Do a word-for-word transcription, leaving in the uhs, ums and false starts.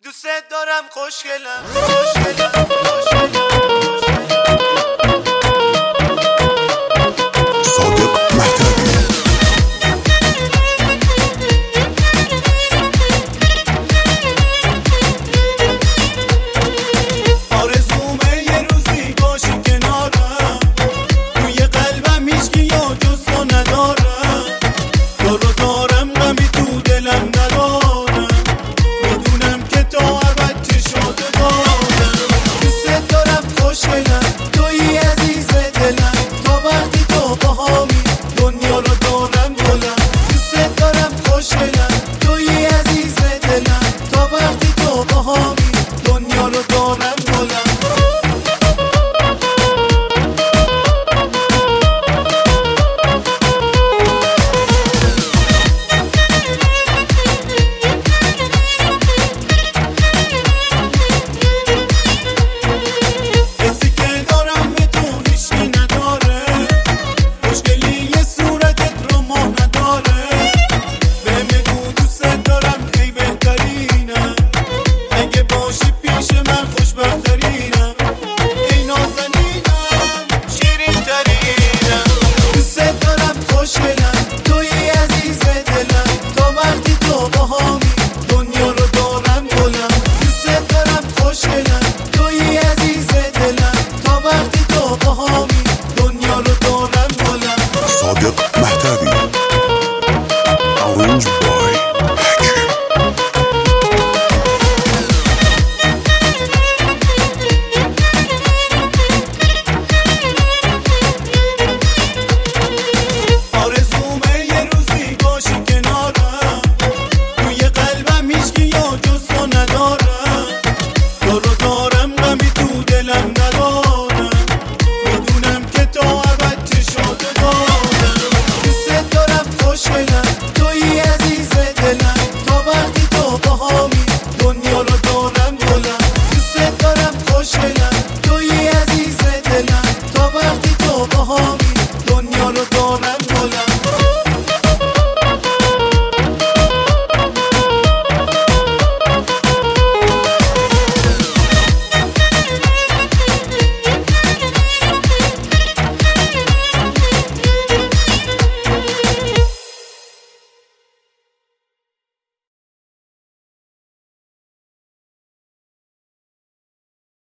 دوست دارم خوشگلم خوشگلم خوشگلم صادق مهدوی. آرزومه یه روزی باشی کنارم، توی قلبم هیچکی یا جز تو ندارم، تو رو دارم غمی تو دلم ندارم، میدونم که تا ابد چشات دارم. دوست دارم خوشگلم توی عزیز دلم، تا وقتی تو باهامی دنیا رو دارم گلم. دوست دارم خوشگلم توی عزیز دلم، تا وقتی تو باهامی